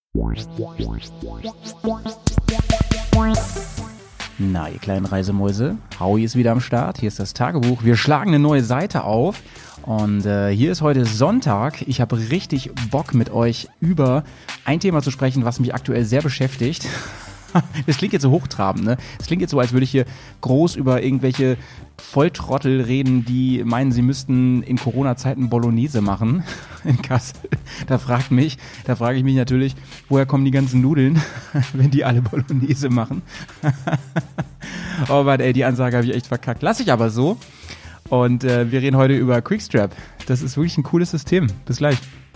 Na, ihr kleinen Reisemäuse, Howie ist wieder am Start. Hier ist das Tagebuch. Wir schlagen eine neue Seite auf. Und hier ist heute Sonntag. Ich habe richtig Bock, mit euch über ein Thema zu sprechen, was mich aktuell sehr beschäftigt. Das klingt jetzt so hochtrabend, ne? Das klingt jetzt so, als würde ich hier groß über irgendwelche Volltrottel reden, die meinen, sie müssten in Corona-Zeiten Bolognese machen in Kassel. Da frage ich mich natürlich, woher kommen die ganzen Nudeln, wenn die alle Bolognese machen? Oh Mann, ey, die Ansage habe ich echt verkackt. Lass ich aber so. Und wir reden heute über Quickstrap. Das ist wirklich ein cooles System. Bis gleich.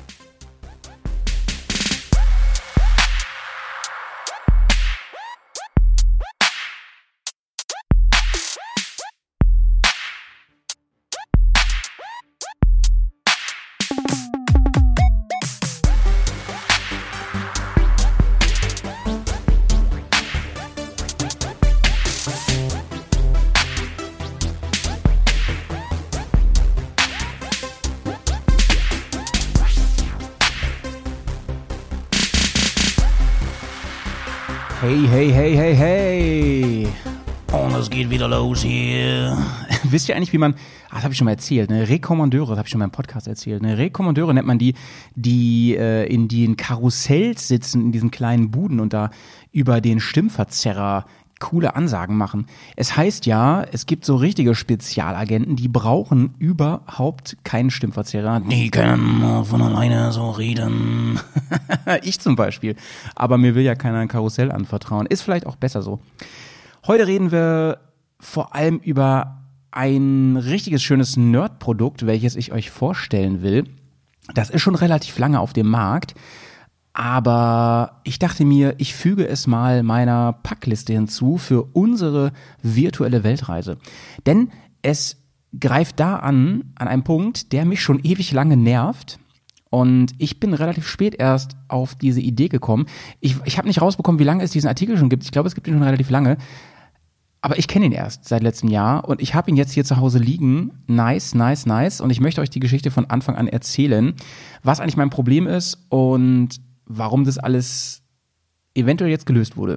Hey. Und es geht wieder los hier. Wisst ihr eigentlich, wie man, das habe ich schon mal erzählt, ne? Rekommandeure, das habe ich schon mal im Podcast erzählt, ne? Rekommandeure nennt man die in den Karussells sitzen, in diesen kleinen Buden und da über den Stimmverzerrer coole Ansagen machen. Es heißt ja, es gibt so richtige Spezialagenten, die brauchen überhaupt keinen Stimmverzerrer. Die können von alleine so reden. Ich zum Beispiel. Aber mir will ja keiner ein Karussell anvertrauen. Ist vielleicht auch besser so. Heute reden wir vor allem über ein richtiges schönes Nerd-Produkt, welches ich euch vorstellen will. Das ist schon relativ lange auf dem Markt. Aber ich dachte mir, ich füge es mal meiner Packliste hinzu für unsere virtuelle Weltreise. Denn es greift da an einem Punkt, der mich schon ewig lange nervt. Und ich bin relativ spät erst auf diese Idee gekommen. Ich habe nicht rausbekommen, wie lange es diesen Artikel schon gibt. Ich glaube, es gibt ihn schon relativ lange. Aber ich kenne ihn erst seit letztem Jahr und ich habe ihn jetzt hier zu Hause liegen. Nice. Und ich möchte euch die Geschichte von Anfang an erzählen, was eigentlich mein Problem ist und warum das alles eventuell jetzt gelöst wurde.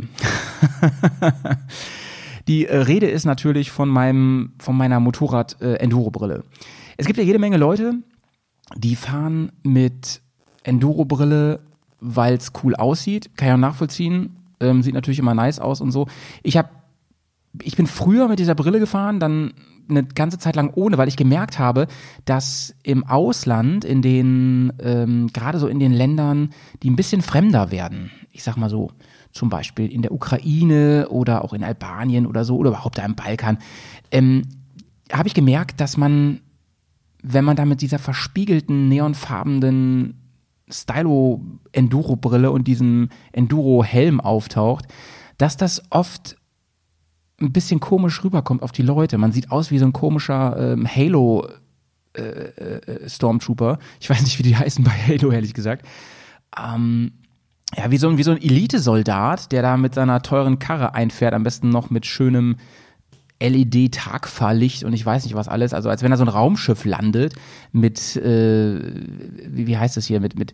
Die Rede ist natürlich von meiner Motorrad-Enduro-Brille. Es gibt ja jede Menge Leute, die fahren mit Enduro-Brille, weil es cool aussieht. Kann ich auch nachvollziehen. Sieht natürlich immer nice aus und so. Ich bin früher mit dieser Brille gefahren, dann eine ganze Zeit lang ohne, weil ich gemerkt habe, dass im Ausland, in den gerade so in den Ländern, die ein bisschen fremder werden, ich sag mal so, zum Beispiel in der Ukraine oder auch in Albanien oder so, oder überhaupt da im Balkan, habe ich gemerkt, dass man, wenn man da mit dieser verspiegelten, neonfarbenen Stylo-Enduro-Brille und diesem Enduro-Helm auftaucht, dass das oft ein bisschen komisch rüberkommt auf die Leute. Man sieht aus wie so ein komischer Halo Stormtrooper. Ich weiß nicht, wie die heißen bei Halo, ehrlich gesagt. Ja, wie so ein Elitesoldat, der da mit seiner teuren Karre einfährt, am besten noch mit schönem LED-Tagfahrlicht und ich weiß nicht was alles. Also als wenn da so ein Raumschiff landet mit wie heißt das hier, mit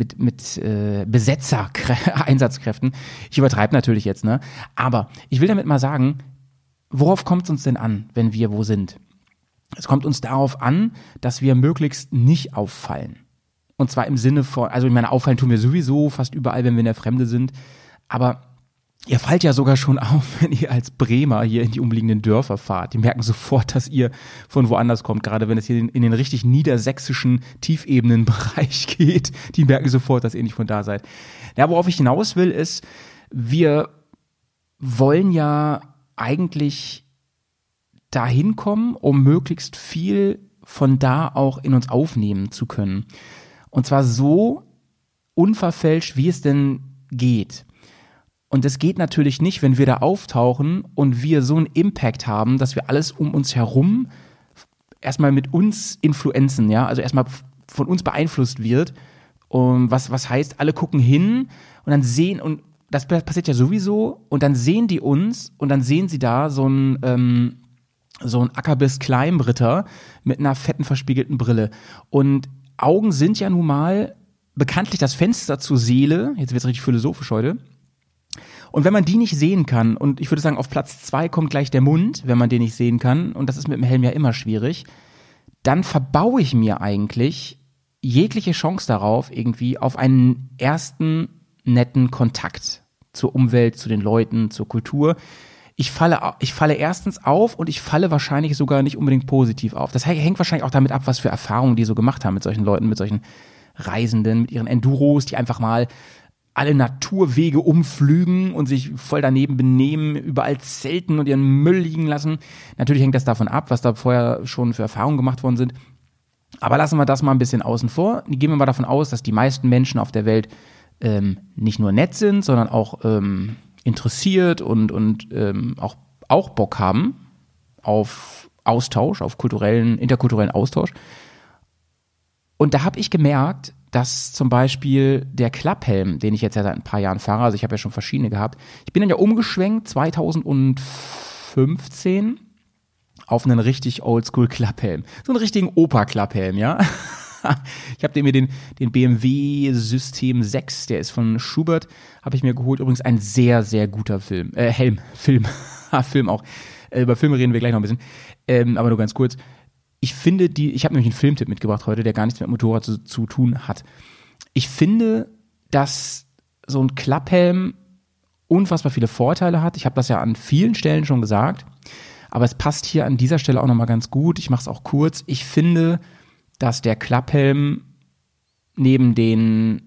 Einsatzkräften. Ich übertreibe natürlich jetzt, ne? Aber ich will damit mal sagen, worauf kommt es uns denn an, wenn wir wo sind? Es kommt uns darauf an, dass wir möglichst nicht auffallen. Und zwar im Sinne von, also ich meine, auffallen tun wir sowieso fast überall, wenn wir in der Fremde sind. Aber ihr fallt ja sogar schon auf, wenn ihr als Bremer hier in die umliegenden Dörfer fahrt. Die merken sofort, dass ihr von woanders kommt, gerade wenn es hier in den richtig niedersächsischen Tiefebenenbereich geht. Die merken sofort, dass ihr nicht von da seid. Ja, worauf ich hinaus will, ist, wir wollen ja eigentlich dahin kommen, um möglichst viel von da auch in uns aufnehmen zu können. Und zwar so unverfälscht, wie es denn geht. Und das geht natürlich nicht, wenn wir da auftauchen und wir so einen Impact haben, dass wir alles um uns herum erstmal mit uns influenzen, ja, also erstmal von uns beeinflusst wird. Und was heißt, alle gucken hin und dann sehen, und das passiert ja sowieso, und dann sehen die uns und dann sehen sie da so ein Ackerbis-Kleinbritter mit einer fetten verspiegelten Brille. Und Augen sind ja nun mal bekanntlich das Fenster zur Seele, jetzt wird's richtig philosophisch heute. Und wenn man die nicht sehen kann, und ich würde sagen, auf Platz 2 kommt gleich der Mund, wenn man den nicht sehen kann, und das ist mit dem Helm ja immer schwierig, dann verbaue ich mir eigentlich jegliche Chance darauf, irgendwie auf einen ersten netten Kontakt zur Umwelt, zu den Leuten, zur Kultur. Ich falle erstens auf und ich falle wahrscheinlich sogar nicht unbedingt positiv auf. Das hängt wahrscheinlich auch damit ab, was für Erfahrungen die so gemacht haben mit solchen Leuten, mit solchen Reisenden, mit ihren Enduros, die einfach mal alle Naturwege umflügen und sich voll daneben benehmen, überall zelten und ihren Müll liegen lassen. Natürlich hängt das davon ab, was da vorher schon für Erfahrungen gemacht worden sind. Aber lassen wir das mal ein bisschen außen vor. Gehen wir mal davon aus, dass die meisten Menschen auf der Welt nicht nur nett sind, sondern auch interessiert und auch Bock haben auf Austausch, auf interkulturellen Austausch. Und da habe ich gemerkt, dass zum Beispiel der Klapphelm, den ich jetzt ja seit ein paar Jahren fahre, also ich habe ja schon verschiedene gehabt, ich bin dann ja umgeschwenkt 2015 auf einen richtig Oldschool-Klapphelm. So einen richtigen Opa-Klapphelm, ja. Ich habe mir den BMW System 6, der ist von Schubert, habe ich mir geholt. Übrigens ein sehr, sehr guter Film. Film auch. Über Filme reden wir gleich noch ein bisschen. Aber nur ganz kurz. Ich finde ich habe nämlich einen Filmtipp mitgebracht heute, der gar nichts mit Motorrad zu tun hat. Ich finde, dass so ein Klapphelm unfassbar viele Vorteile hat. Ich habe das ja an vielen Stellen schon gesagt, aber es passt hier an dieser Stelle auch nochmal ganz gut. Ich mache es auch kurz. Ich finde, dass der Klapphelm neben den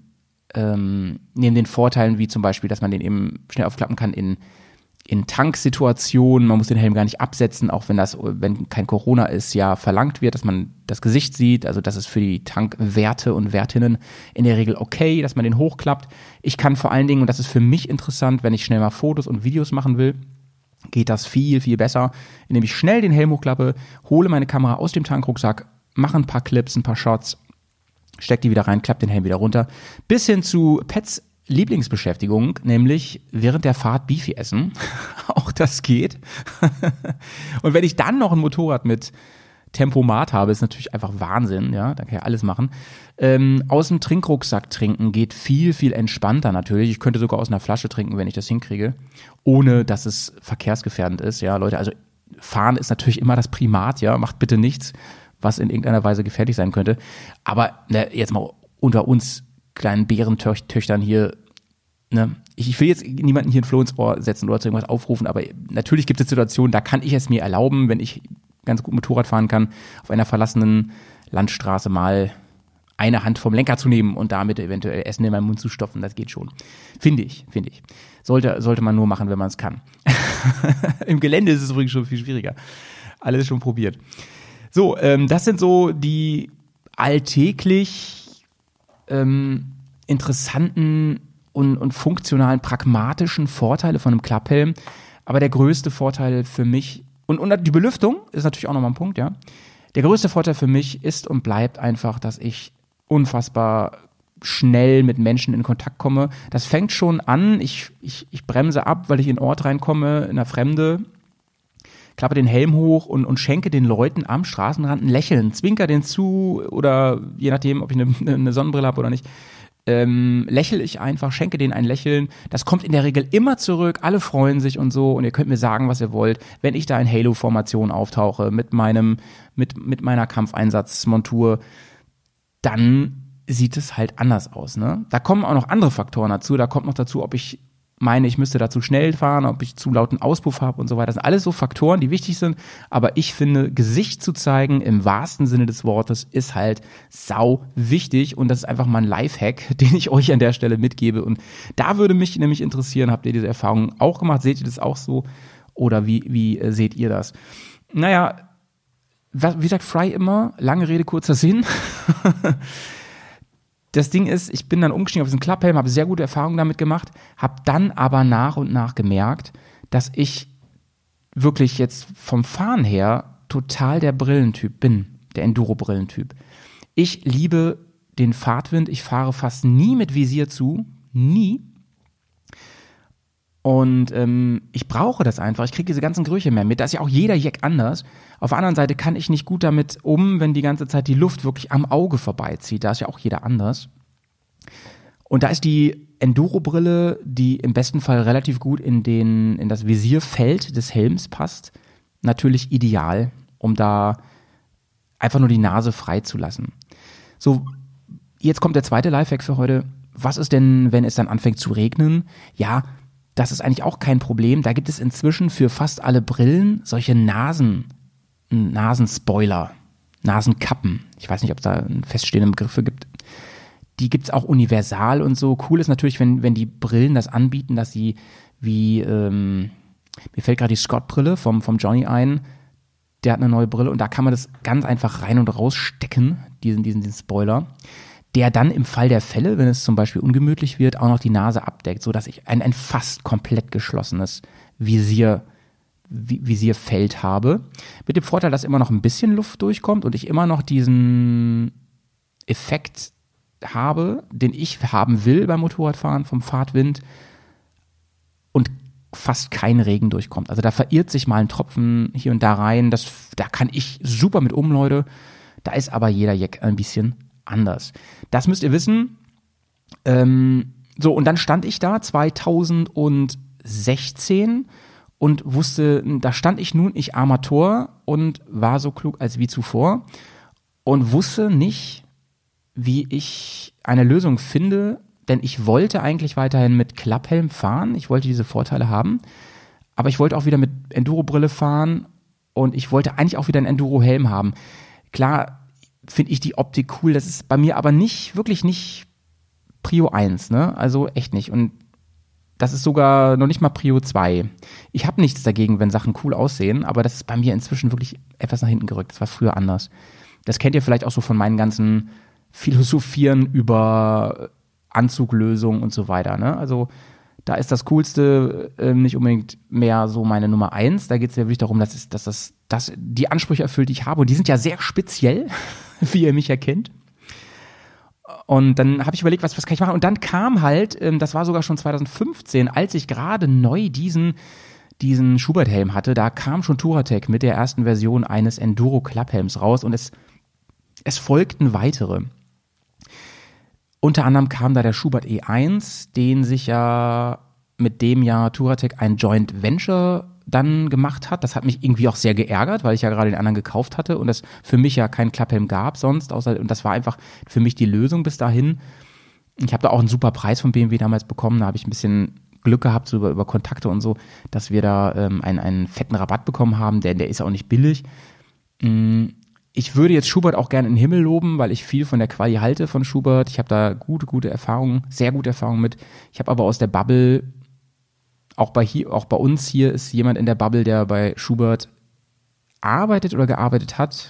Vorteilen, wie zum Beispiel, dass man den eben schnell aufklappen kann in Tanksituationen, man muss den Helm gar nicht absetzen, auch wenn kein Corona ist, ja verlangt wird, dass man das Gesicht sieht, also das ist für die Tankwärte und Wärtinnen in der Regel okay, dass man den hochklappt. Ich kann vor allen Dingen, und das ist für mich interessant, wenn ich schnell mal Fotos und Videos machen will, geht das viel, viel besser, indem ich schnell den Helm hochklappe, hole meine Kamera aus dem Tankrucksack, mache ein paar Clips, ein paar Shots, steck die wieder rein, klapp den Helm wieder runter, bis hin zu Pets Lieblingsbeschäftigung, nämlich während der Fahrt Beefy essen. Auch das geht. Und wenn ich dann noch ein Motorrad mit Tempomat habe, ist natürlich einfach Wahnsinn, ja, da kann ich alles machen. Aus dem Trinkrucksack trinken geht viel, viel entspannter natürlich. Ich könnte sogar aus einer Flasche trinken, wenn ich das hinkriege, ohne dass es verkehrsgefährdend ist, ja, Leute, also fahren ist natürlich immer das Primat, ja, macht bitte nichts, was in irgendeiner Weise gefährlich sein könnte. Aber jetzt mal unter uns kleinen Bärentöchtern hier, ne? Ich will jetzt niemanden hier ein Floh ins Ohr setzen oder zu irgendwas aufrufen, aber natürlich gibt es Situationen, da kann ich es mir erlauben, wenn ich ganz gut Motorrad fahren kann, auf einer verlassenen Landstraße mal eine Hand vom Lenker zu nehmen und damit eventuell Essen in meinen Mund zu stopfen, das geht schon. Finde ich. Sollte man nur machen, wenn man es kann. Im Gelände ist es übrigens schon viel schwieriger. Alles schon probiert. So, das sind so die alltäglich interessanten und funktionalen, pragmatischen Vorteile von einem Klapphelm. Aber der größte Vorteil für mich, und die Belüftung ist natürlich auch nochmal ein Punkt, ja. Der größte Vorteil für mich ist und bleibt einfach, dass ich unfassbar schnell mit Menschen in Kontakt komme. Das fängt schon an, ich bremse ab, weil ich in einen Ort reinkomme, in der Fremde, klappe den Helm hoch und schenke den Leuten am Straßenrand ein Lächeln, zwinker den zu oder je nachdem, ob ich eine Sonnenbrille habe oder nicht, lächle ich einfach, schenke denen ein Lächeln. Das kommt in der Regel immer zurück, alle freuen sich und so und ihr könnt mir sagen, was ihr wollt. Wenn ich da in Halo-Formation auftauche mit meiner Kampfeinsatzmontur, dann sieht es halt anders aus, ne? Da kommen auch noch andere Faktoren dazu. Da kommt noch dazu, ob ich meine, ich müsste da zu schnell fahren, ob ich zu lauten Auspuff habe und so weiter. Das sind alles so Faktoren, die wichtig sind. Aber ich finde, Gesicht zu zeigen, im wahrsten Sinne des Wortes, ist halt sau wichtig. Und das ist einfach mal ein Lifehack, den ich euch an der Stelle mitgebe. Und da würde mich nämlich interessieren, habt ihr diese Erfahrung auch gemacht? Seht ihr das auch so? Oder wie seht ihr das? Naja, wie sagt Fry immer, lange Rede, kurzer Sinn. Das Ding ist, ich bin dann umgestiegen auf diesen Klapphelm, habe sehr gute Erfahrungen damit gemacht, habe dann aber nach und nach gemerkt, dass ich wirklich jetzt vom Fahren her total der Brillentyp bin, der Enduro-Brillentyp. Ich liebe den Fahrtwind, ich fahre fast nie mit Visier zu, nie. Und ich brauche das einfach, ich kriege diese ganzen Gerüche mehr mit, da ist ja auch jeder Jack anders. Auf der anderen Seite kann ich nicht gut damit wenn die ganze Zeit die Luft wirklich am Auge vorbeizieht, da ist ja auch jeder anders. Und da ist die Enduro-Brille, die im besten Fall relativ gut in das Visierfeld des Helms passt, natürlich ideal, um da einfach nur die Nase frei zu lassen. So, jetzt kommt der zweite Lifehack für heute. Was ist denn, wenn es dann anfängt zu regnen? Ja, das ist eigentlich auch kein Problem. Da gibt es inzwischen für fast alle Brillen solche Nasenspoiler, Nasenkappen. Ich weiß nicht, ob es da einen feststehenden Begriff für gibt. Die gibt es auch universal und so. Cool ist natürlich, wenn die Brillen das anbieten, dass sie wie, mir fällt gerade die Scott-Brille vom Johnny ein, der hat eine neue Brille und da kann man das ganz einfach rein und rausstecken, diesen Spoiler, der dann im Fall der Fälle, wenn es zum Beispiel ungemütlich wird, auch noch die Nase abdeckt, sodass ich ein fast komplett geschlossenes Visierfeld habe. Mit dem Vorteil, dass immer noch ein bisschen Luft durchkommt und ich immer noch diesen Effekt habe, den ich haben will beim Motorradfahren vom Fahrtwind und fast kein Regen durchkommt. Also da verirrt sich mal ein Tropfen hier und da rein. Da kann ich super mit Leute. Da ist aber jeder Jack ein bisschen anders. Das müsst ihr wissen. So, und dann stand ich da 2016 und wusste, da stand ich nun, ich Amateur und war so klug als wie zuvor und wusste nicht, wie ich eine Lösung finde, denn ich wollte eigentlich weiterhin mit Klapphelm fahren, ich wollte diese Vorteile haben, aber ich wollte auch wieder mit Enduro-Brille fahren und ich wollte eigentlich auch wieder einen Enduro-Helm haben. Klar finde ich die Optik cool, das ist bei mir aber wirklich nicht Prio 1, ne? Also echt nicht und das ist sogar noch nicht mal Prio 2. Ich habe nichts dagegen, wenn Sachen cool aussehen, aber das ist bei mir inzwischen wirklich etwas nach hinten gerückt, das war früher anders. Das kennt ihr vielleicht auch so von meinen ganzen Philosophieren über Anzuglösung und so weiter. Ne? Also da ist das Coolste nicht unbedingt mehr so meine Nummer 1. Da geht es ja wirklich darum, dass das die Ansprüche erfüllt, die ich habe. Und die sind ja sehr speziell, wie ihr mich erkennt. Und dann habe ich überlegt, was kann ich machen? Und dann kam halt, das war sogar schon 2015, als ich gerade neu diesen Schubert-Helm hatte, da kam schon Touratech mit der ersten Version eines Enduro-Klapphelms raus und es folgten weitere. Unter anderem kam da der Schubert E1, mit dem ja Touratech ein Joint Venture dann gemacht hat. Das hat mich irgendwie auch sehr geärgert, weil ich ja gerade den anderen gekauft hatte und es für mich ja keinen Klapphelm gab sonst. Und das war einfach für mich die Lösung bis dahin. Ich habe da auch einen super Preis von BMW damals bekommen. Da habe ich ein bisschen Glück gehabt, so über Kontakte und so, dass wir da einen fetten Rabatt bekommen haben. Der ist auch nicht billig. Ich würde jetzt Schubert auch gerne in den Himmel loben, weil ich viel von der Quali halte von Schubert. Ich habe da gute Erfahrungen, sehr gute Erfahrungen mit. Ich habe aber aus der Bubble, auch bei uns hier ist jemand in der Bubble, der bei Schubert arbeitet oder gearbeitet hat,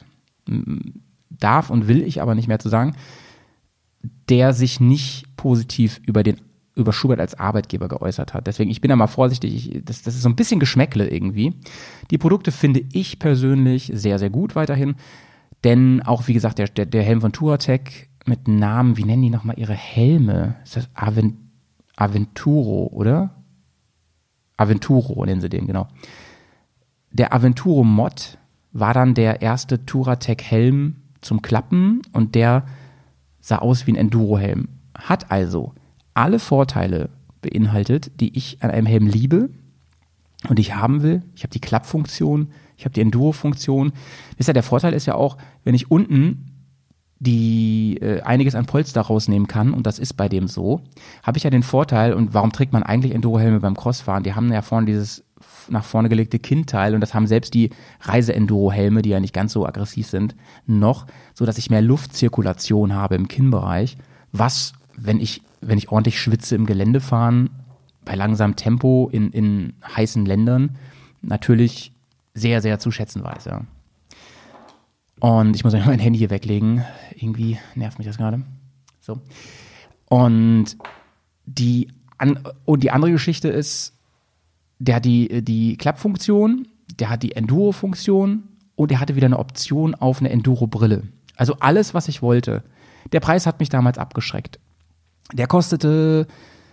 darf und will ich aber nicht mehr zu sagen, der sich nicht positiv über Schubert als Arbeitgeber geäußert hat. Deswegen, ich bin da mal vorsichtig, das ist so ein bisschen Geschmäckle irgendwie. Die Produkte finde ich persönlich sehr, sehr gut weiterhin. Denn auch, wie gesagt, der Helm von Touratech mit Namen, wie nennen die nochmal ihre Helme? Ist das Aventuro, oder? Aventuro nennen sie den, genau. Der Aventuro Mod war dann der erste Touratech-Helm zum Klappen und der sah aus wie ein Enduro-Helm. Hat also alle Vorteile beinhaltet, die ich an einem Helm liebe und ich haben will. Ich habe die Klappfunktion, ich habe die Enduro-Funktion. Wisst ihr, der Vorteil ist ja auch, wenn ich unten einiges an Polster rausnehmen kann, und das ist bei dem so, habe ich ja den Vorteil, und warum trägt man eigentlich Enduro-Helme beim Crossfahren? Die haben ja vorne dieses nach vorne gelegte Kinnteil und das haben selbst die Reise-Enduro-Helme, die ja nicht ganz so aggressiv sind, noch, so dass ich mehr Luftzirkulation habe im Kinnbereich, was, wenn ich ordentlich schwitze im Gelände fahren, bei langsamem Tempo in heißen Ländern, natürlich sehr, sehr zu schätzen weiß, ja. Und ich muss mein Handy hier weglegen. Irgendwie nervt mich das gerade. So. Und die andere Geschichte ist, der hat die Klappfunktion, der hat die Enduro-Funktion und der hatte wieder eine Option auf eine Enduro-Brille. Also alles, was ich wollte. Der Preis hat mich damals abgeschreckt. Der kostete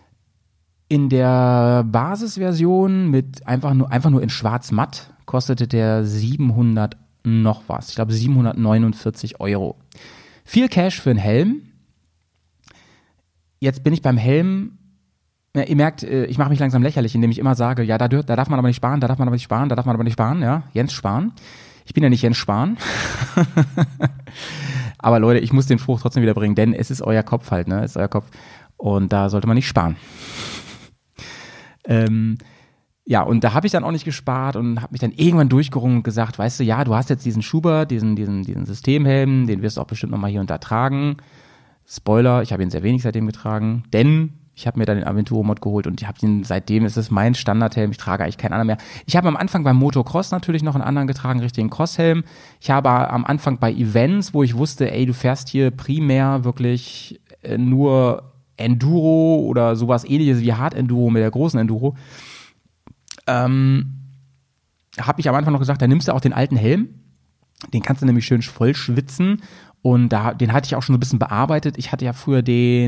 in der Basisversion mit einfach nur in schwarz-matt, kostete der 700 noch was. Ich glaube 749 €. Viel Cash für einen Helm. jetzt bin ich beim Helm. Ja, ihr merkt, ich mache mich langsam lächerlich, indem ich immer sage, ja, da darf man aber nicht sparen, da darf man aber nicht sparen, da darf man aber nicht sparen, ja, Jens Spahn. Ich bin ja nicht Jens Spahn. Aber Leute, ich muss den Spruch trotzdem wieder bringen, denn es ist euer Kopf halt, ne, es ist euer Kopf und da sollte man nicht sparen. Ja, und da habe ich dann auch nicht gespart und habe mich dann irgendwann durchgerungen und gesagt, weißt du, ja, du hast jetzt diesen Schubert, diesen Systemhelm, den wirst du auch bestimmt nochmal hier und da tragen. Spoiler, ich habe ihn sehr wenig seitdem getragen, denn ich habe mir dann den Aventuro-Mod geholt und ich habe ihn seitdem, ist es mein Standardhelm, ich trage eigentlich keinen anderen mehr. Ich habe am Anfang beim Motocross natürlich noch einen anderen getragen, richtigen Crosshelm. Ich habe am Anfang bei Events, wo ich wusste, ey, du fährst hier primär wirklich nur Enduro oder sowas ähnliches wie Hard Enduro mit der großen Enduro, habe ich am Anfang noch gesagt, da nimmst du auch den alten Helm, den kannst du nämlich schön voll schwitzen und den hatte ich auch schon so ein bisschen bearbeitet. Ich hatte ja früher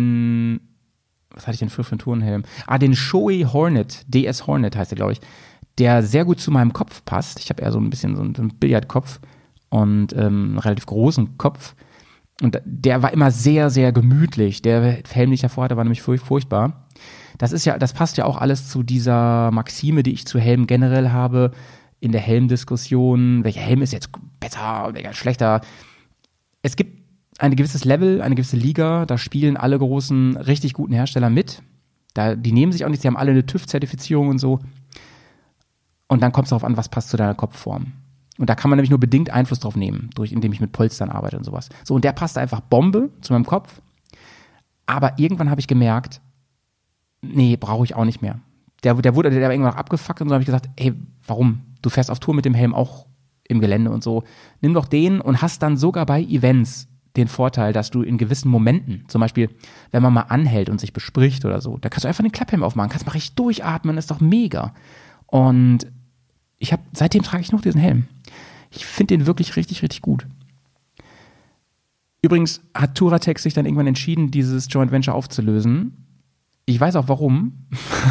was hatte ich denn für einen Tourenhelm? Den Shoei Hornet, DS Hornet heißt der, glaube ich, der sehr gut zu meinem Kopf passt. Ich habe eher so ein bisschen so einen Billardkopf und einen relativ großen Kopf. Und der war immer sehr, sehr gemütlich. Der Helm, den ich davor hatte, war nämlich furchtbar. Das passt ja auch alles zu dieser Maxime, die ich zu Helmen generell habe, in der Helmdiskussion. Welcher Helm ist jetzt besser, welcher schlechter? Es gibt ein gewisses Level, eine gewisse Liga, da spielen alle großen, richtig guten Hersteller mit. Die nehmen sich auch nichts, die haben alle eine TÜV-Zertifizierung und so. Und dann kommt es darauf an, was passt zu deiner Kopfform. Und da kann man nämlich nur bedingt Einfluss drauf nehmen, indem ich mit Polstern arbeite und sowas. So, und der passte einfach Bombe zu meinem Kopf. Aber irgendwann habe ich gemerkt, nee, brauche ich auch nicht mehr. Der war irgendwann noch abgefuckt und so habe ich gesagt, ey, warum? Du fährst auf Tour mit dem Helm auch im Gelände und so. Nimm doch den und hast dann sogar bei Events den Vorteil, dass du in gewissen Momenten, zum Beispiel, wenn man mal anhält und sich bespricht oder so, da kannst du einfach den Klapphelm aufmachen, kannst mal richtig durchatmen, ist doch mega. Und seitdem trage ich noch diesen Helm. Ich finde den wirklich richtig, richtig gut. Übrigens hat Touratech sich dann irgendwann entschieden, dieses Joint Venture aufzulösen. Ich weiß auch warum.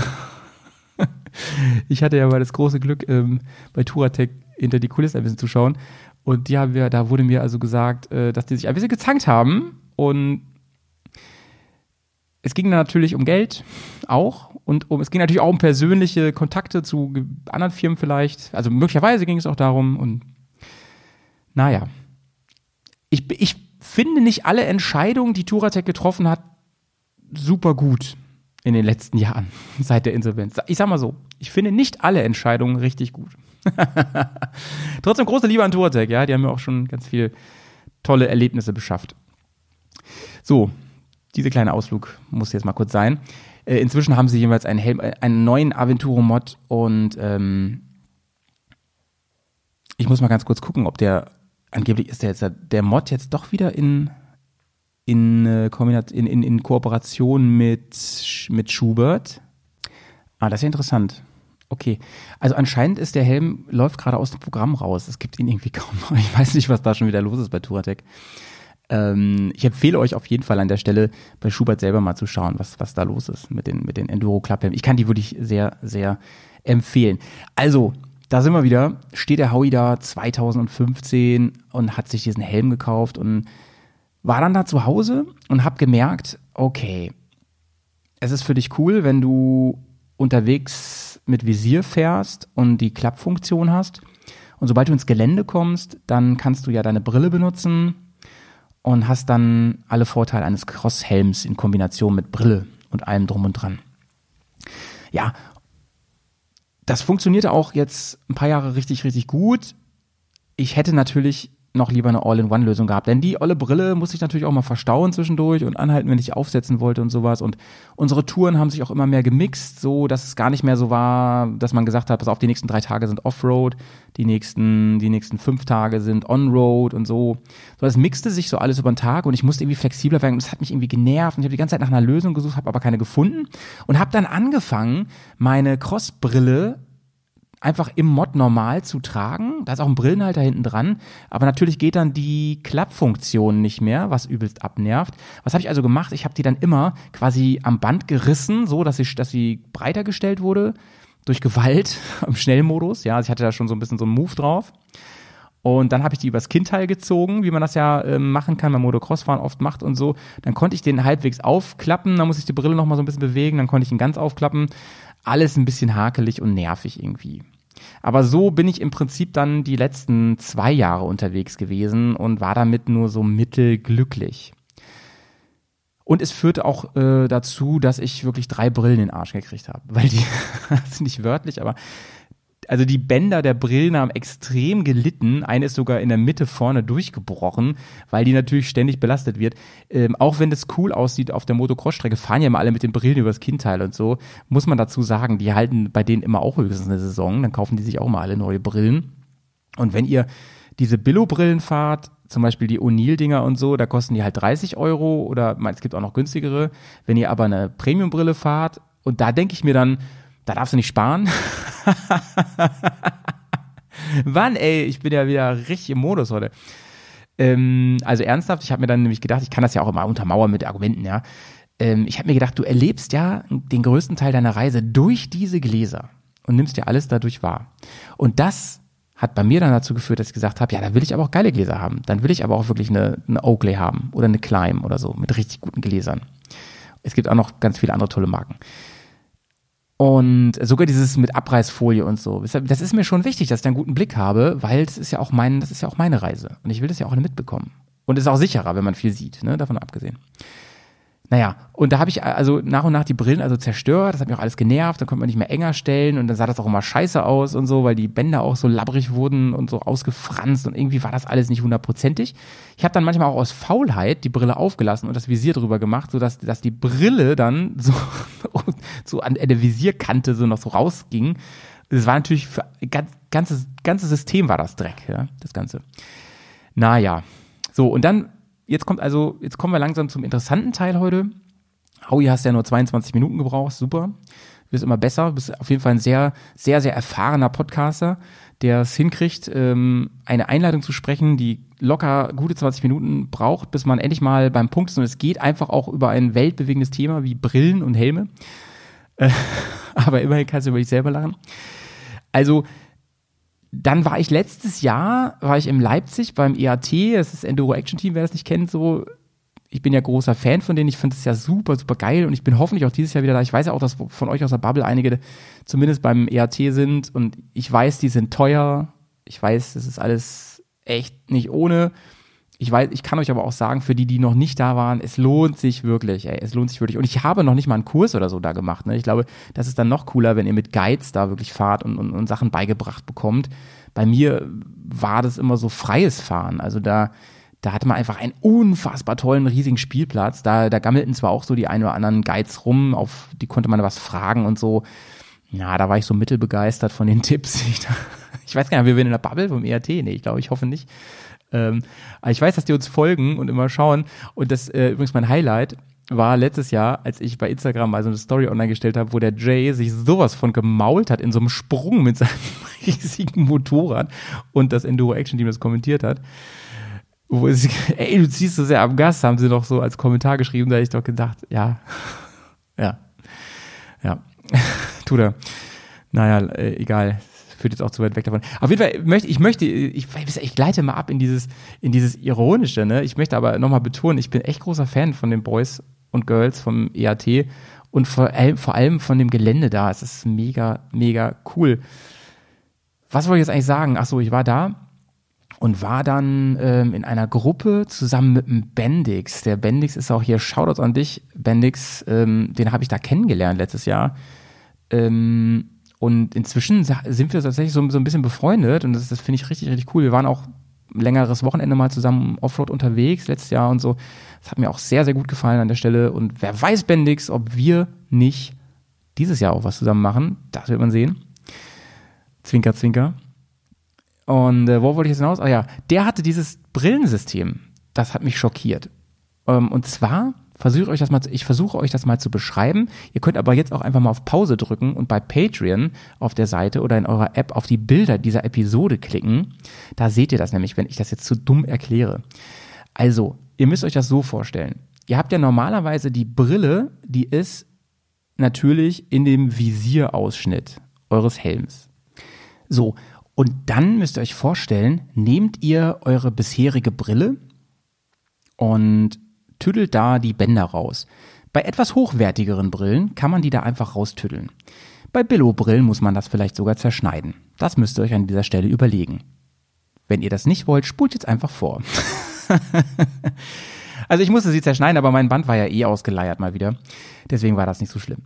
Ich hatte ja mal das große Glück, bei Touratech hinter die Kulissen ein bisschen zu schauen. Und da wurde mir also gesagt, dass die sich ein bisschen gezankt haben. Und es ging dann natürlich um Geld auch. Und es ging natürlich auch um persönliche Kontakte zu anderen Firmen vielleicht. Also möglicherweise ging es auch darum. Und naja. Ich finde nicht alle Entscheidungen, die Touratech getroffen hat, super gut in den letzten Jahren seit der Insolvenz. Ich sag mal so, ich finde nicht alle Entscheidungen richtig gut. Trotzdem große Liebe an Touratech, ja, die haben mir auch schon ganz viele tolle Erlebnisse beschafft. So, dieser kleine Ausflug muss jetzt mal kurz sein. Inzwischen haben sie jeweils einen neuen Aventuro-Mod und ich muss mal ganz kurz gucken, ob angeblich ist der Mod jetzt doch wieder in Kooperation mit Schubert. Das ist ja interessant. Okay, also anscheinend ist der Helm, läuft gerade aus dem Programm raus. Es gibt ihn irgendwie kaum noch. Ich weiß nicht, was da schon wieder los ist bei Touratech. Ich empfehle euch auf jeden Fall an der Stelle bei Schubert selber mal zu schauen, was da los ist mit den Enduro-Klapphelmen. Ich kann die wirklich sehr, sehr empfehlen. Also, da sind wir wieder. Steht der Howie da 2015 und hat sich diesen Helm gekauft und war dann da zu Hause und hab gemerkt, okay, es ist für dich cool, wenn du unterwegs mit Visier fährst und die Klappfunktion hast. Und sobald du ins Gelände kommst, dann kannst du ja deine Brille benutzen und hast dann alle Vorteile eines Crosshelms in Kombination mit Brille und allem drum und dran. Ja, das funktionierte auch jetzt ein paar Jahre richtig, richtig gut. Ich hätte natürlich noch lieber eine All-in-One-Lösung gehabt. Denn die olle Brille muss ich natürlich auch mal verstauen zwischendurch und anhalten, wenn ich aufsetzen wollte und sowas. Und unsere Touren haben sich auch immer mehr gemixt, so dass es gar nicht mehr so war, dass man gesagt hat, pass auf, die nächsten 3 Tage sind Offroad, die nächsten 5 Tage sind Onroad und so. So, das mixte sich so alles über den Tag und ich musste irgendwie flexibler werden. Und das hat mich irgendwie genervt und ich habe die ganze Zeit nach einer Lösung gesucht, habe aber keine gefunden und habe dann angefangen, meine Crossbrille einfach im Mod normal zu tragen. Da ist auch ein Brillenhalter hinten dran. Aber natürlich geht dann die Klappfunktion nicht mehr, was übelst abnervt. Was habe ich also gemacht? Ich habe die dann immer quasi am Band gerissen, so dass sie breiter gestellt wurde. Durch Gewalt im Schnellmodus. Ja, also ich hatte da schon so ein bisschen so einen Move drauf. Und dann habe ich die übers Kinnteil gezogen, wie man das ja machen kann, beim Motocross-Fahren oft macht und so. Dann konnte ich den halbwegs aufklappen, dann muss ich die Brille noch mal so ein bisschen bewegen, dann konnte ich ihn ganz aufklappen. Alles ein bisschen hakelig und nervig irgendwie. Aber so bin ich im Prinzip dann die letzten 2 Jahre unterwegs gewesen und war damit nur so mittelglücklich. Und es führte auch dazu, dass ich wirklich 3 Brillen in den Arsch gekriegt habe. Weil die, das ist nicht wörtlich, aber also die Bänder der Brillen haben extrem gelitten. Eine ist sogar in der Mitte vorne durchgebrochen, weil die natürlich ständig belastet wird. Auch wenn das cool aussieht auf der Motocross-Strecke, fahren ja immer alle mit den Brillen übers Kinnteil und so, muss man dazu sagen, die halten bei denen immer auch höchstens eine Saison. Dann kaufen die sich auch mal alle neue Brillen. Und wenn ihr diese Billo-Brillen fahrt, zum Beispiel die O'Neill-Dinger und so, da kosten die halt 30 Euro oder es gibt auch noch günstigere. Wenn ihr aber eine Premium-Brille fahrt, und da denke ich mir dann, da darfst du nicht sparen. Wann, ey, ich bin ja wieder richtig im Modus heute. Also ernsthaft, ich habe mir dann nämlich gedacht, ich kann das ja auch immer untermauern mit Argumenten, ja. Ich habe mir gedacht, du erlebst ja den größten Teil deiner Reise durch diese Gläser und nimmst dir alles dadurch wahr. Und das hat bei mir dann dazu geführt, dass ich gesagt habe, ja, da will ich aber auch geile Gläser haben. Dann will ich aber auch wirklich eine Oakley haben oder eine Climb oder so mit richtig guten Gläsern. Es gibt auch noch ganz viele andere tolle Marken. Und sogar dieses mit Abreißfolie und so. Das ist mir schon wichtig, dass ich da einen guten Blick habe, weil das ist ja auch meine Reise. Und ich will das ja auch alle mitbekommen. Und es ist auch sicherer, wenn man viel sieht, ne, davon abgesehen. Naja, und da habe ich also nach und nach die Brillen also zerstört, das hat mich auch alles genervt, dann konnte man nicht mehr enger stellen und dann sah das auch immer scheiße aus und so, weil die Bänder auch so labbrig wurden und so ausgefranst und irgendwie war das alles nicht 100%ig. Ich habe dann manchmal auch aus Faulheit die Brille aufgelassen und das Visier drüber gemacht, sodass die Brille dann so an der Visierkante so noch so rausging. Das war natürlich für ganze System war das Dreck, ja, das Ganze. Naja, so und dann Jetzt kommen wir langsam zum interessanten Teil heute. Howie, hast ja nur 22 Minuten gebraucht, super. Du bist immer besser, du bist auf jeden Fall ein sehr, sehr, sehr erfahrener Podcaster, der es hinkriegt, eine Einleitung zu sprechen, die locker gute 20 Minuten braucht, bis man endlich mal beim Punkt ist. Und es geht einfach auch über ein weltbewegendes Thema wie Brillen und Helme. Aber immerhin kannst du über dich selber lachen. Also, dann war ich letztes Jahr in Leipzig beim EAT, das ist Enduro Action Team, wer das nicht kennt, so. Ich bin ja großer Fan von denen, ich finde es ja super, super geil und ich bin hoffentlich auch dieses Jahr wieder da. Ich weiß ja auch, dass von euch aus der Bubble einige zumindest beim EAT sind und ich weiß, die sind teuer. Ich weiß, das ist alles echt nicht ohne. Ich weiß, ich kann euch aber auch sagen, für die noch nicht da waren, es lohnt sich wirklich, ey, es lohnt sich wirklich. Und ich habe noch nicht mal einen Kurs oder so da gemacht, ne? Ich glaube, das ist dann noch cooler, wenn ihr mit Guides da wirklich fahrt und Sachen beigebracht bekommt. Bei mir war das immer so freies Fahren, also da hatte man einfach einen unfassbar tollen, riesigen Spielplatz. Da gammelten zwar auch so die ein oder anderen Guides rum, auf die konnte man was fragen und so. Ja, da war ich so mittelbegeistert von den Tipps. Ich weiß gar nicht, wir sind in der Bubble vom EAT? Nee, ich hoffe nicht. Aber ich weiß, dass die uns folgen und immer schauen. Und das übrigens mein Highlight war letztes Jahr, als ich bei Instagram mal so eine Story online gestellt habe, wo der Jay sich sowas von gemault hat in so einem Sprung mit seinem riesigen Motorrad und das Enduro Action Team das kommentiert hat. Wo es, ey, du ziehst so sehr am Gas, haben sie doch so als Kommentar geschrieben, da hätte ich doch gedacht, ja, tut er. Naja, egal. Führt jetzt auch zu weit weg davon. Auf jeden Fall ich gleite mal ab in dieses Ironische, ne? Ich möchte aber nochmal betonen, ich bin echt großer Fan von den Boys und Girls vom EAT und vor allem von dem Gelände da. Es ist mega, mega cool. Was wollte ich jetzt eigentlich sagen? Achso, ich war da und war dann in einer Gruppe zusammen mit dem Bendix. Der Bendix ist auch hier, Shoutouts an dich, Bendix, den habe ich da kennengelernt letztes Jahr. Und inzwischen sind wir tatsächlich so ein bisschen befreundet und das finde ich richtig, richtig cool. Wir waren auch ein längeres Wochenende mal zusammen Offroad unterwegs letztes Jahr und so. Das hat mir auch sehr, sehr gut gefallen an der Stelle. Und wer weiß, Bendix, ob wir nicht dieses Jahr auch was zusammen machen. Das wird man sehen. Zwinker, zwinker. Und wo wollte ich jetzt hinaus? Ah ja, der hatte dieses Brillensystem. Das hat mich schockiert. Und zwar ich versuche euch das mal zu beschreiben. Ihr könnt aber jetzt auch einfach mal auf Pause drücken und bei Patreon auf der Seite oder in eurer App auf die Bilder dieser Episode klicken. Da seht ihr das nämlich, wenn ich das jetzt zu dumm erkläre. Also, ihr müsst euch das so vorstellen. Ihr habt ja normalerweise die Brille, die ist natürlich in dem Visierausschnitt eures Helms. So, Und dann müsst ihr euch vorstellen, nehmt ihr eure bisherige Brille und tüdelt da die Bänder raus. Bei etwas hochwertigeren Brillen kann man die da einfach raustüddeln. Bei Billo-Brillen muss man das vielleicht sogar zerschneiden. Das müsst ihr euch an dieser Stelle überlegen. Wenn ihr das nicht wollt, spult jetzt einfach vor. Also ich musste sie zerschneiden, aber mein Band war ja eh ausgeleiert mal wieder. Deswegen war das nicht so schlimm.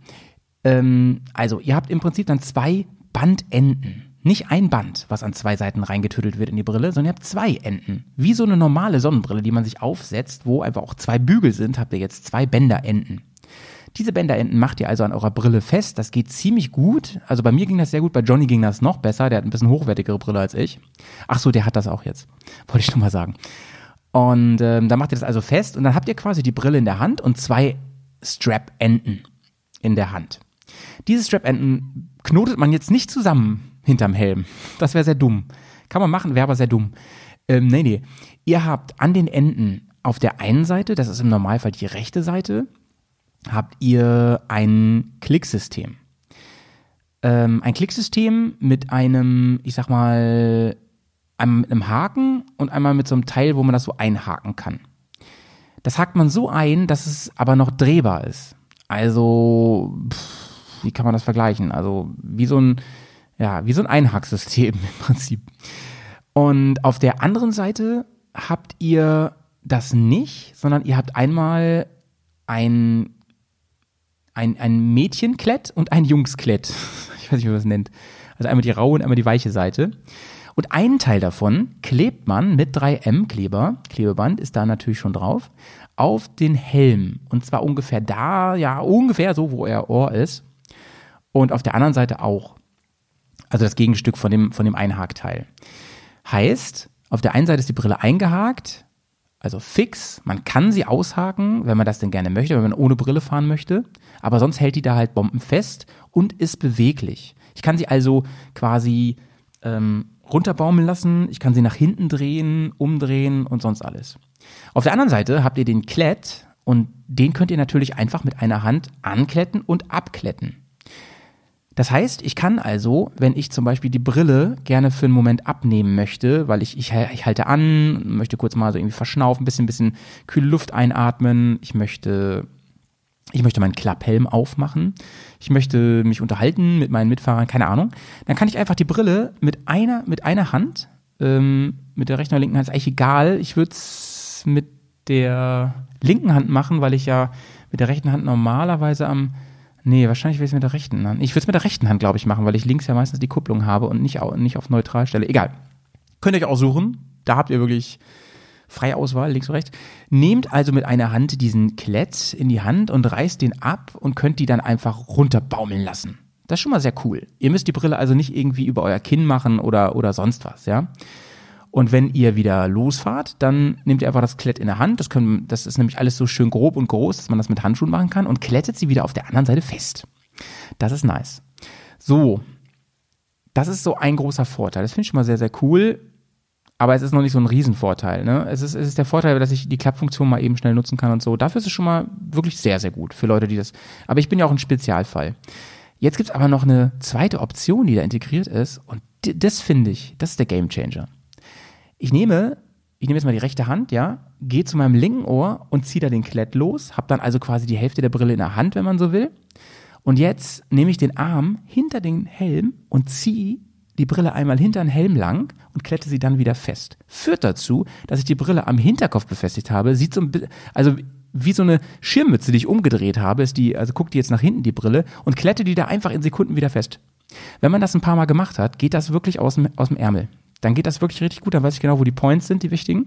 Also ihr habt im Prinzip dann 2 Bandenden. Nicht ein Band, was an 2 Seiten reingetüdelt wird in die Brille, sondern ihr habt 2 Enden. Wie so eine normale Sonnenbrille, die man sich aufsetzt, wo einfach auch 2 Bügel sind, habt ihr jetzt 2 Bänderenden. Diese Bänderenden macht ihr also an eurer Brille fest. Das geht ziemlich gut. Also bei mir ging das sehr gut, bei Johnny ging das noch besser. Der hat ein bisschen hochwertigere Brille als ich. Ach so, der hat das auch jetzt. Wollte ich nur mal sagen. Und dann macht ihr das also fest und dann habt ihr quasi die Brille in der Hand und 2 Strap-Enden in der Hand. Diese Strap-Enden knotet man jetzt nicht zusammen hinterm Helm. Das wäre sehr dumm. Kann man machen, wäre aber sehr dumm. Nee. Ihr habt an den Enden auf der einen Seite, das ist im Normalfall die rechte Seite, habt ihr ein Klicksystem. Ein Klicksystem mit einem, ich sag mal, einmal mit einem Haken und einmal mit so einem Teil, wo man das so einhaken kann. Das hakt man so ein, dass es aber noch drehbar ist. Also, wie kann man das vergleichen? Also, wie so ein Einhaksystem im Prinzip. Und auf der anderen Seite habt ihr das nicht, sondern ihr habt einmal ein Mädchenklett und ein Jungsklett. Ich weiß nicht, wie man das nennt. Also einmal die raue und einmal die weiche Seite. Und einen Teil davon klebt man mit 3M Klebeband ist da natürlich schon drauf, auf den Helm. Und zwar ungefähr da, ja, ungefähr so, wo euer Ohr ist. Und auf der anderen Seite auch. Also das Gegenstück von dem Einhakteil. Heißt, auf der einen Seite ist die Brille eingehakt, also fix. Man kann sie aushaken, wenn man das denn gerne möchte, wenn man ohne Brille fahren möchte. Aber sonst hält die da halt bombenfest und ist beweglich. Ich kann sie also quasi runterbaumeln lassen. Ich kann sie nach hinten drehen, umdrehen und sonst alles. Auf der anderen Seite habt ihr den Klett und den könnt ihr natürlich einfach mit einer Hand ankletten und abkletten. Das heißt, ich kann also, wenn ich zum Beispiel die Brille gerne für einen Moment abnehmen möchte, weil ich halte an, möchte kurz mal so irgendwie verschnaufen, ein bisschen kühle Luft einatmen, ich möchte meinen Klapphelm aufmachen, ich möchte mich unterhalten mit meinen Mitfahrern, keine Ahnung, dann kann ich einfach die Brille mit einer Hand, mit der rechten oder linken Hand, ist eigentlich egal, ich würde es mit der linken Hand machen, weil ich ja mit der rechten Hand normalerweise wahrscheinlich will ich es mit der rechten Hand. Ich würde es mit der rechten Hand, glaube ich, machen, weil ich links ja meistens die Kupplung habe und nicht auf neutral stelle. Egal. Könnt ihr euch aussuchen. Da habt ihr wirklich freie Auswahl, links und rechts. Nehmt also mit einer Hand diesen Klett in die Hand und reißt den ab und könnt die dann einfach runterbaumeln lassen. Das ist schon mal sehr cool. Ihr müsst die Brille also nicht irgendwie über euer Kinn machen oder sonst was, ja. Und wenn ihr wieder losfahrt, dann nehmt ihr einfach das Klett in der Hand. Das ist nämlich alles so schön grob und groß, dass man das mit Handschuhen machen kann und klettet sie wieder auf der anderen Seite fest. Das ist nice. So, das ist so ein großer Vorteil. Das finde ich schon mal sehr, sehr cool. Aber es ist noch nicht so ein Riesenvorteil. Ne? Es ist der Vorteil, dass ich die Klappfunktion mal eben schnell nutzen kann und so. Dafür ist es schon mal wirklich sehr, sehr gut für Leute, die das. Aber ich bin ja auch ein Spezialfall. Jetzt gibt es aber noch eine zweite Option, die da integriert ist. Und das finde ich, das ist der Gamechanger. Ich nehme jetzt mal die rechte Hand, ja, gehe zu meinem linken Ohr und ziehe da den Klett los, habe dann also quasi die Hälfte der Brille in der Hand, wenn man so will. Und jetzt nehme ich den Arm hinter den Helm und ziehe die Brille einmal hinter den Helm lang und klette sie dann wieder fest. Führt dazu, dass ich die Brille am Hinterkopf befestigt habe, sieht so also wie so eine Schirmmütze, die ich umgedreht habe, guckt die jetzt nach hinten, die Brille, und klette die da einfach in Sekunden wieder fest. Wenn man das ein paar Mal gemacht hat, geht das wirklich aus dem Ärmel. Dann geht das wirklich richtig gut, dann weiß ich genau, wo die Points sind, die wichtigen.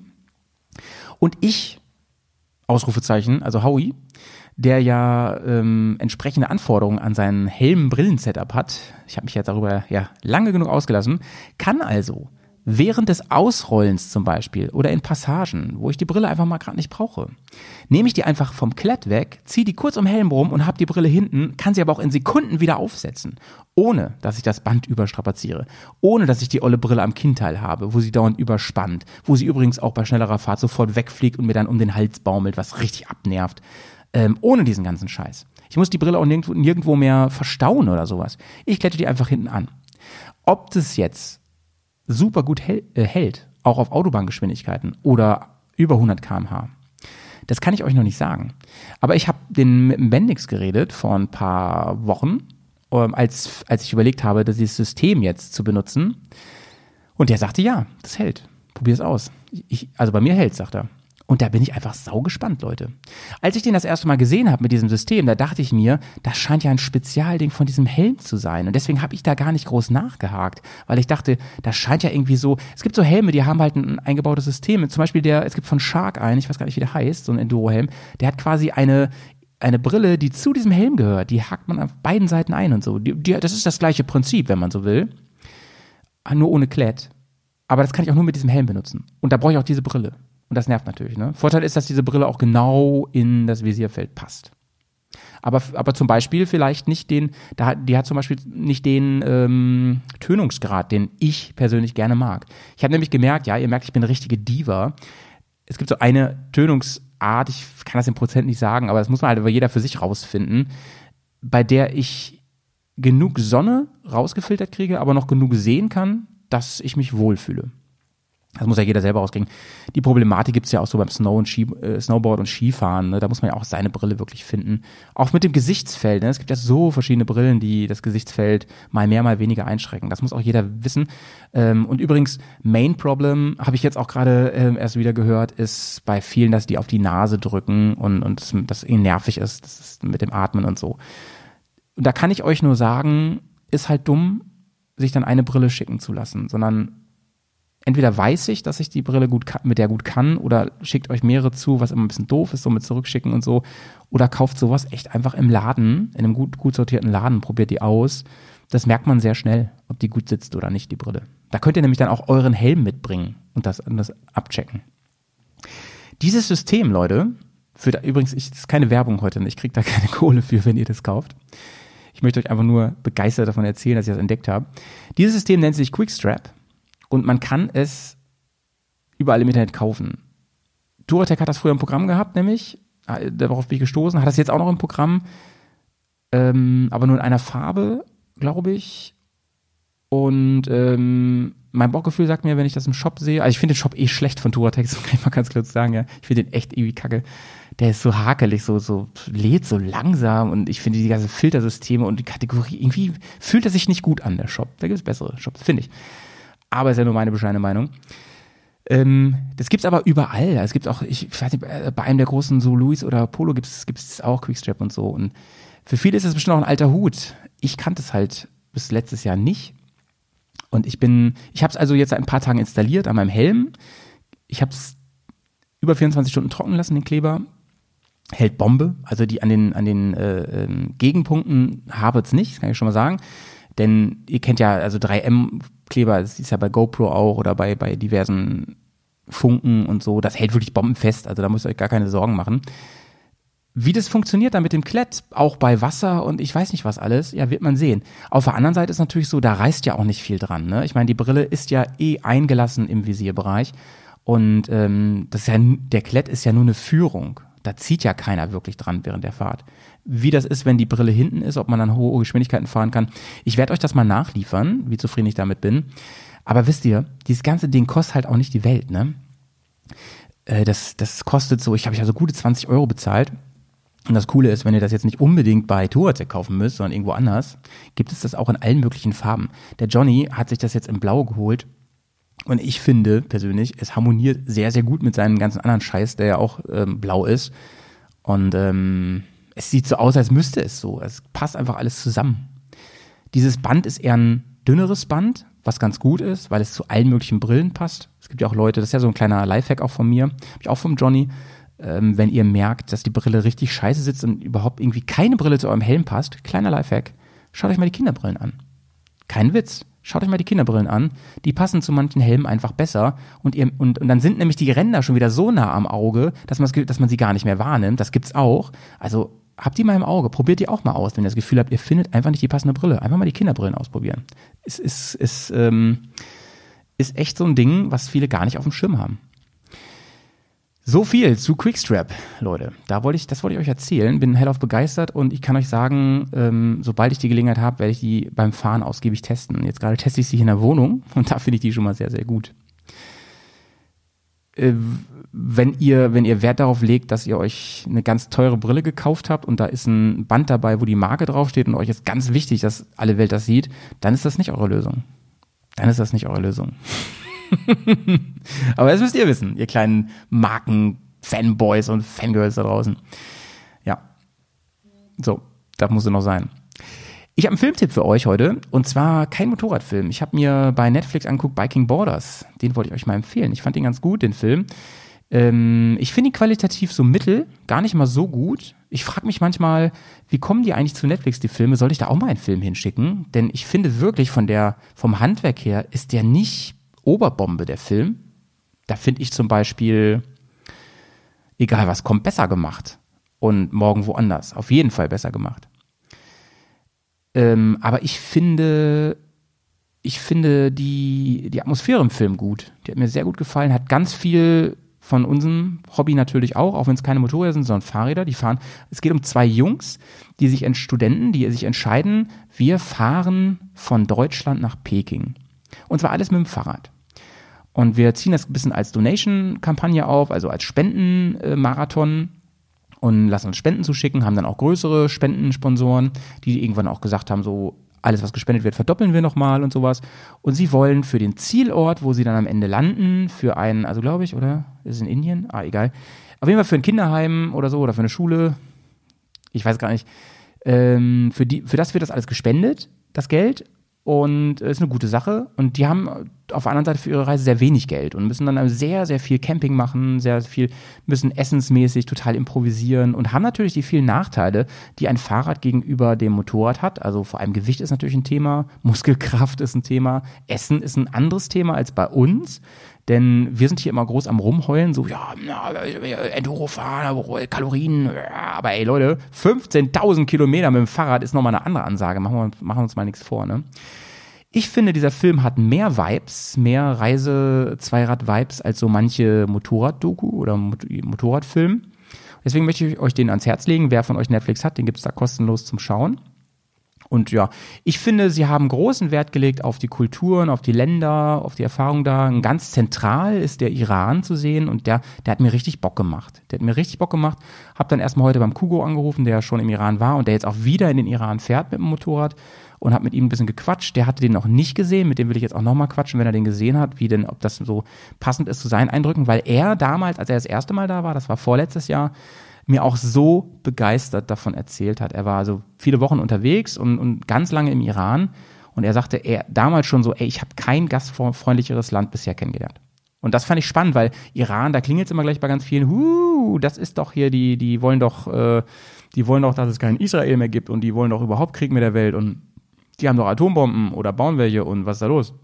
Und ich, Ausrufezeichen, also Howie, der ja entsprechende Anforderungen an seinen Helm-Brillen-Setup hat, ich habe mich jetzt darüber lange genug ausgelassen, kann also während des Ausrollens zum Beispiel oder in Passagen, wo ich die Brille einfach mal gerade nicht brauche, nehme ich die einfach vom Klett weg, ziehe die kurz um den Helm rum und habe die Brille hinten, kann sie aber auch in Sekunden wieder aufsetzen, ohne dass ich das Band überstrapaziere, ohne dass ich die olle Brille am Kinnteil habe, wo sie dauernd überspannt, wo sie übrigens auch bei schnellerer Fahrt sofort wegfliegt und mir dann um den Hals baumelt, was richtig abnervt, ohne diesen ganzen Scheiß. Ich muss die Brille auch nirgendwo mehr verstauen oder sowas. Ich klette die einfach hinten an. Ob das jetzt super gut hält, auch auf Autobahngeschwindigkeiten oder über 100 km/h. Das kann ich euch noch nicht sagen. Aber ich habe mit dem Bendix geredet vor ein paar Wochen, als ich überlegt habe, dieses System jetzt zu benutzen. Und der sagte, ja, das hält. Probier es aus. Also bei mir hält, sagt er. Und da bin ich einfach saugespannt, Leute. Als ich den das erste Mal gesehen habe mit diesem System, da dachte ich mir, das scheint ja ein Spezialding von diesem Helm zu sein. Und deswegen habe ich da gar nicht groß nachgehakt, weil ich dachte, das scheint ja irgendwie so, es gibt so Helme, die haben halt ein eingebautes System. Zum Beispiel es gibt von Shark einen, ich weiß gar nicht, wie der heißt, so ein Enduro-Helm, der hat quasi eine Brille, die zu diesem Helm gehört. Die hakt man auf beiden Seiten ein und so. Das ist das gleiche Prinzip, wenn man so will. Nur ohne Klett. Aber das kann ich auch nur mit diesem Helm benutzen. Und da brauche ich auch diese Brille. Und das nervt natürlich, ne? Vorteil ist, dass diese Brille auch genau in das Visierfeld passt. Aber zum Beispiel vielleicht nicht die hat zum Beispiel nicht den Tönungsgrad, den ich persönlich gerne mag. Ich habe nämlich gemerkt, ja, ihr merkt, ich bin eine richtige Diva. Es gibt so eine Tönungsart, ich kann das in Prozent nicht sagen, aber das muss man halt über jeder für sich rausfinden, bei der ich genug Sonne rausgefiltert kriege, aber noch genug sehen kann, dass ich mich wohlfühle. Das muss ja jeder selber rauskriegen. Die Problematik gibt es ja auch so beim Snowboard und Skifahren. Ne? Da muss man ja auch seine Brille wirklich finden. Auch mit dem Gesichtsfeld. Ne? Es gibt ja so verschiedene Brillen, die das Gesichtsfeld mal mehr, mal weniger einschränken. Das muss auch jeder wissen. Und übrigens, Main Problem, habe ich jetzt auch gerade erst wieder gehört, ist bei vielen, dass die auf die Nase drücken und das ihnen nervig ist. Das ist mit dem Atmen und so. Und da kann ich euch nur sagen, ist halt dumm, sich dann eine Brille schicken zu lassen, sondern entweder weiß ich, dass ich die Brille mit der gut kann, oder schickt euch mehrere zu, was immer ein bisschen doof ist, so mit zurückschicken und so, oder kauft sowas echt einfach im Laden, in einem gut sortierten Laden, probiert die aus. Das merkt man sehr schnell, ob die gut sitzt oder nicht, die Brille. Da könnt ihr nämlich dann auch euren Helm mitbringen und das abchecken. Dieses System, Leute, übrigens, das ist keine Werbung heute, ich kriege da keine Kohle für, wenn ihr das kauft. Ich möchte euch einfach nur begeistert davon erzählen, dass ich das entdeckt habe. Dieses System nennt sich Quickstrap. Und man kann es überall im Internet kaufen. Touratech hat das früher im Programm gehabt, nämlich, darauf bin ich gestoßen, hat das jetzt auch noch im Programm, aber nur in einer Farbe, glaube ich. Und mein Bauchgefühl sagt mir, wenn ich das im Shop sehe, also ich finde den Shop schlecht von Touratech, das kann ich mal ganz kurz sagen, ja. Ich finde den echt irgendwie kacke. Der ist so hakelig, so lädt so langsam, und ich finde die ganzen Filtersysteme und die Kategorie, irgendwie fühlt er sich nicht gut an, der Shop. Da gibt es bessere Shops, finde ich. Aber ist ja nur meine bescheidene Meinung. Das gibt's aber überall. Es gibt auch, ich weiß nicht, bei einem der großen, so Louis oder Polo gibt's auch Quickstrap und so. Und für viele ist das bestimmt auch ein alter Hut. Ich kannte es halt bis letztes Jahr nicht. Und ich habe es also jetzt seit ein paar Tagen installiert an meinem Helm. Ich habe es über 24 Stunden trocknen lassen, den Kleber. Hält Bombe. Also die an den Gegenpunkten hapert es nicht, das kann ich schon mal sagen. Denn ihr kennt ja, also 3M-Kleber, das ist ja bei GoPro auch oder bei diversen Funken und so, das hält wirklich bombenfest, also da müsst ihr euch gar keine Sorgen machen. Wie das funktioniert dann mit dem Klett, auch bei Wasser und ich weiß nicht was alles, ja, wird man sehen. Auf der anderen Seite ist natürlich so, da reißt ja auch nicht viel dran, ne? Ich meine, die Brille ist ja eingelassen im Visierbereich und der Klett ist ja nur eine Führung. Da zieht ja keiner wirklich dran während der Fahrt. Wie das ist, wenn die Brille hinten ist, ob man dann hohe Geschwindigkeiten fahren kann. Ich werde euch das mal nachliefern, wie zufrieden ich damit bin. Aber wisst ihr, dieses ganze Ding kostet halt auch nicht die Welt, ne? Das kostet so, ich habe also gute 20 € bezahlt. Und das Coole ist, wenn ihr das jetzt nicht unbedingt bei Touratech kaufen müsst, sondern irgendwo anders, gibt es das auch in allen möglichen Farben. Der Johnny hat sich das jetzt in Blau geholt. Und ich finde persönlich, es harmoniert sehr, sehr gut mit seinem ganzen anderen Scheiß, der ja auch blau ist. Und es sieht so aus, als müsste es so. Es passt einfach alles zusammen. Dieses Band ist eher ein dünneres Band, was ganz gut ist, weil es zu allen möglichen Brillen passt. Es gibt ja auch Leute, das ist ja so ein kleiner Lifehack auch von mir, habe ich auch vom Johnny. Wenn ihr merkt, dass die Brille richtig scheiße sitzt und überhaupt irgendwie keine Brille zu eurem Helm passt, kleiner Lifehack, schaut euch mal die Kinderbrillen an. Kein Witz. Schaut euch mal die Kinderbrillen an, die passen zu manchen Helmen einfach besser und dann sind nämlich die Ränder schon wieder so nah am Auge, dass man sie gar nicht mehr wahrnimmt. Das gibt's auch. Also habt die mal im Auge, probiert die auch mal aus, wenn ihr das Gefühl habt, ihr findet einfach nicht die passende Brille. Einfach mal die Kinderbrillen ausprobieren. Es ist echt so ein Ding, was viele gar nicht auf dem Schirm haben. So viel zu Quickstrap, Leute. Das wollte ich euch erzählen. Bin hellauf begeistert und ich kann euch sagen, sobald ich die Gelegenheit habe, werde ich die beim Fahren ausgiebig testen. Jetzt gerade teste ich sie hier in der Wohnung und da finde ich die schon mal sehr, sehr gut. Wenn ihr Wert darauf legt, dass ihr euch eine ganz teure Brille gekauft habt und da ist ein Band dabei, wo die Marke draufsteht und euch ist ganz wichtig, dass alle Welt das sieht, dann ist das nicht eure Lösung. Aber das müsst ihr wissen, ihr kleinen Marken-Fanboys und Fangirls da draußen. Ja, so, das muss es noch sein. Ich habe einen Filmtipp für euch heute und zwar kein Motorradfilm. Ich habe mir bei Netflix angeguckt Biking Borders. Den wollte ich euch mal empfehlen. Ich fand den ganz gut, den Film. Ich finde ihn qualitativ so mittel, gar nicht mal so gut. Ich frage mich manchmal, wie kommen die eigentlich zu Netflix, die Filme? Soll ich da auch mal einen Film hinschicken? Denn ich finde wirklich vom Handwerk her ist der nicht Oberbombe, der Film. Da finde ich zum Beispiel, egal was kommt, besser gemacht. Und morgen woanders. Auf jeden Fall besser gemacht. Aber ich finde die Atmosphäre im Film gut. Die hat mir sehr gut gefallen, hat ganz viel von unserem Hobby natürlich auch wenn es keine Motorräder sind, sondern Fahrräder, die fahren. Es geht um 2 Jungs, Studenten, die sich entscheiden, wir fahren von Deutschland nach Peking. Und zwar alles mit dem Fahrrad. Und wir ziehen das ein bisschen als Donation-Kampagne auf, also als Spendenmarathon und lassen uns Spenden zuschicken, haben dann auch größere Spendensponsoren, die irgendwann auch gesagt haben, so alles, was gespendet wird, verdoppeln wir nochmal und sowas. Und sie wollen für den Zielort, wo sie dann am Ende landen, für einen, also glaube ich, oder? Ist es in Indien? Egal. Auf jeden Fall für ein Kinderheim oder so oder für eine Schule. Ich weiß gar nicht. Für das wird das alles gespendet, das Geld. Und ist eine gute Sache. Und die haben auf der anderen Seite für ihre Reise sehr wenig Geld und müssen dann sehr, sehr viel Camping machen, müssen essensmäßig total improvisieren und haben natürlich die vielen Nachteile, die ein Fahrrad gegenüber dem Motorrad hat. Also vor allem Gewicht ist natürlich ein Thema, Muskelkraft ist ein Thema, Essen ist ein anderes Thema als bei uns. Denn wir sind hier immer groß am Rumheulen, so, ja, Enduro fahren, Kalorien, aber ey Leute, 15.000 Kilometer mit dem Fahrrad ist nochmal eine andere Ansage, machen wir uns mal nichts vor, ne? Ich finde, dieser Film hat mehr Vibes, mehr Reise-Zweirad-Vibes als so manche Motorrad-Doku oder Motorradfilm. Deswegen möchte ich euch den ans Herz legen, wer von euch Netflix hat, den gibt's da kostenlos zum Schauen. Und ja, ich finde, sie haben großen Wert gelegt auf die Kulturen, auf die Länder, auf die Erfahrung da. Ganz zentral ist der Iran zu sehen und der hat mir richtig Bock gemacht. Hab dann erstmal heute beim Kugo angerufen, der schon im Iran war und der jetzt auch wieder in den Iran fährt mit dem Motorrad und hab mit ihm ein bisschen gequatscht. Der hatte den noch nicht gesehen, mit dem will ich jetzt auch nochmal quatschen, wenn er den gesehen hat, ob das so passend ist zu seinen Eindrücken, weil er damals, als er das erste Mal da war, das war vorletztes Jahr, mir auch so begeistert davon erzählt hat. Er war also viele Wochen unterwegs und ganz lange im Iran und er sagte damals schon so, ich habe kein gastfreundlicheres Land bisher kennengelernt. Und das fand ich spannend, weil Iran, da klingelt es immer gleich bei ganz vielen, das ist doch hier, die wollen doch, dass es kein Israel mehr gibt und die wollen doch überhaupt Krieg mit der Welt und die haben doch Atombomben oder bauen welche und was ist da los?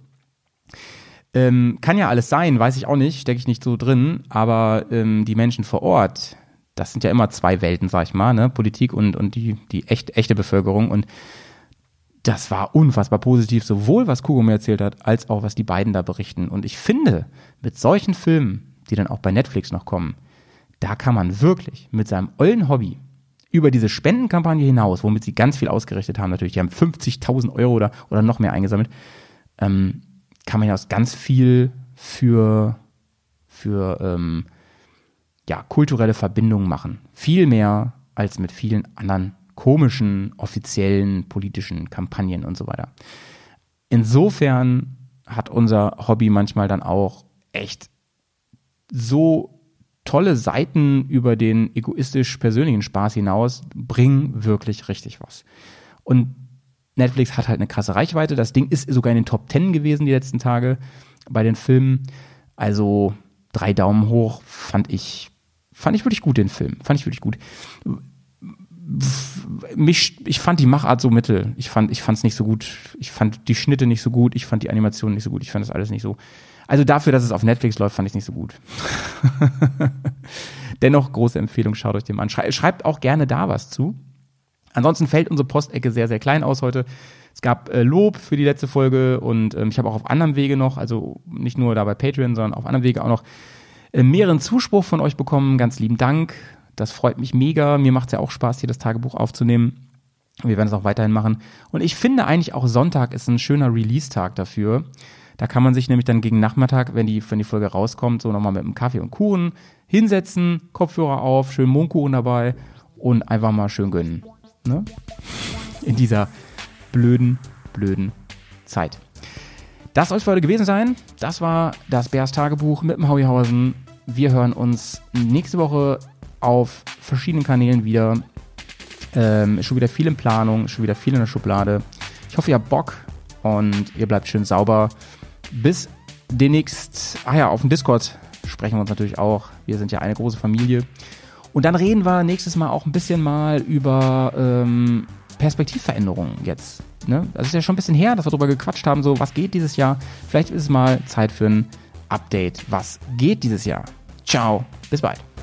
Kann ja alles sein, weiß ich auch nicht, stecke ich nicht so drin, aber die Menschen vor Ort, das sind ja immer 2 Welten, sag ich mal, ne? Politik und die echte Bevölkerung. Und das war unfassbar positiv, sowohl was Kugo mir erzählt hat, als auch was die beiden da berichten. Und ich finde, mit solchen Filmen, die dann auch bei Netflix noch kommen, da kann man wirklich mit seinem ollen Hobby über diese Spendenkampagne hinaus, womit sie ganz viel ausgerichtet haben, natürlich, die haben 50.000 Euro oder noch mehr eingesammelt, kann man ja aus ganz viel für kulturelle Verbindungen machen. Viel mehr als mit vielen anderen komischen, offiziellen, politischen Kampagnen und so weiter. Insofern hat unser Hobby manchmal dann auch echt so tolle Seiten über den egoistisch-persönlichen Spaß hinaus, bringen wirklich richtig was. Und Netflix hat halt eine krasse Reichweite. Das Ding ist sogar in den Top 10 gewesen die letzten Tage bei den Filmen. Also 3 Daumen hoch fand ich wirklich gut, den Film. Fand ich wirklich gut. Ich fand die Machart so mittel. Ich fand's nicht so gut. Ich fand die Schnitte nicht so gut. Ich fand die Animation nicht so gut. Ich fand das alles nicht so. Also dafür, dass es auf Netflix läuft, fand ich es nicht so gut. Dennoch große Empfehlung, schaut euch den mal an. Schreibt auch gerne da was zu. Ansonsten fällt unsere Postecke sehr, sehr klein aus heute. Es gab Lob für die letzte Folge und ich habe auch auf anderem Wege noch, also nicht nur da bei Patreon, sondern auf anderem Wege auch noch mehreren Zuspruch von euch bekommen. Ganz lieben Dank. Das freut mich mega. Mir macht es ja auch Spaß, hier das Tagebuch aufzunehmen. Wir werden es auch weiterhin machen. Und ich finde eigentlich auch Sonntag ist ein schöner Release-Tag dafür. Da kann man sich nämlich dann gegen Nachmittag, wenn die Folge rauskommt, so nochmal mit einem Kaffee und Kuchen hinsetzen, Kopfhörer auf, schön Mohnkuchen dabei und einfach mal schön gönnen. Ne? In dieser blöden Zeit. Das soll es für heute gewesen sein. Das war das Bears Tagebuch mit dem Hauihausen. Wir hören uns nächste Woche auf verschiedenen Kanälen wieder. Schon wieder viel in Planung, schon wieder viel in der Schublade. Ich hoffe, ihr habt Bock und ihr bleibt schön sauber. Bis demnächst. Auf dem Discord sprechen wir uns natürlich auch. Wir sind ja eine große Familie. Und dann reden wir nächstes Mal auch ein bisschen mal über Perspektivveränderungen jetzt. Ne? Das ist ja schon ein bisschen her, dass wir darüber gequatscht haben, so was geht dieses Jahr. Vielleicht ist es mal Zeit für ein Update. Was geht dieses Jahr? Ciao, bis bald.